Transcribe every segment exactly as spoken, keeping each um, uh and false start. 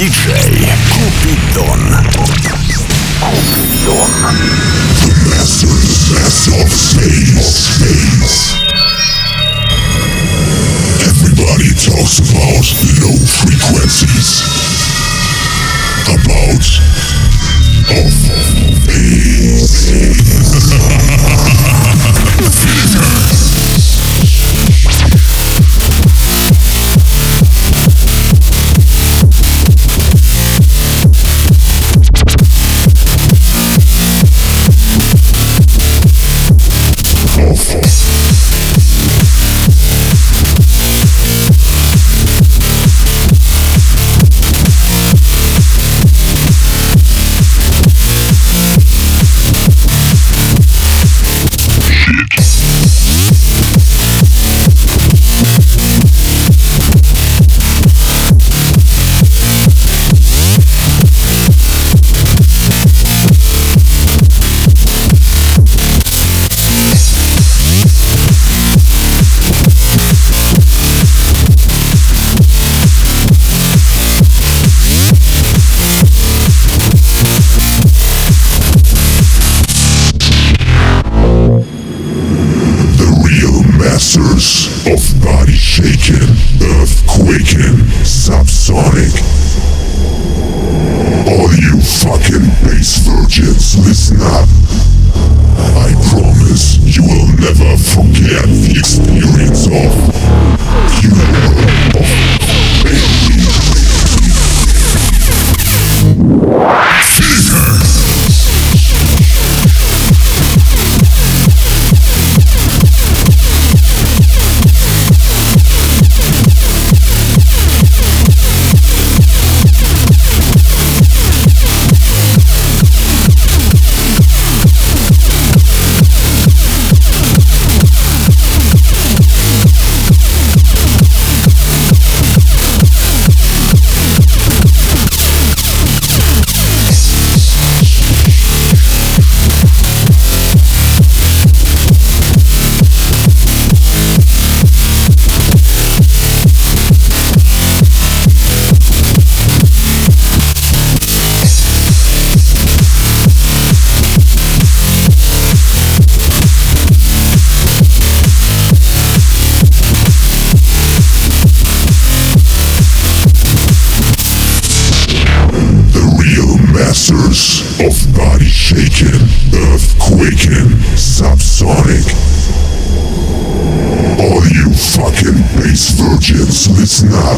диджей Купидон. Купидон. The masters, master of space, space. Everybody talks about low frequencies, about of bass. Masters of body shaking, earth quaking, subsonic. All you fucking bass virgins, listen up. I promise you will never forget the experience of funeral of baby. Fever. Masters of body shaking, earth quaking, subsonic. All you fucking bass virgins, listen up.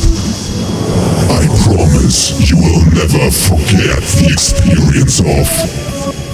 I promise you will never forget the experience of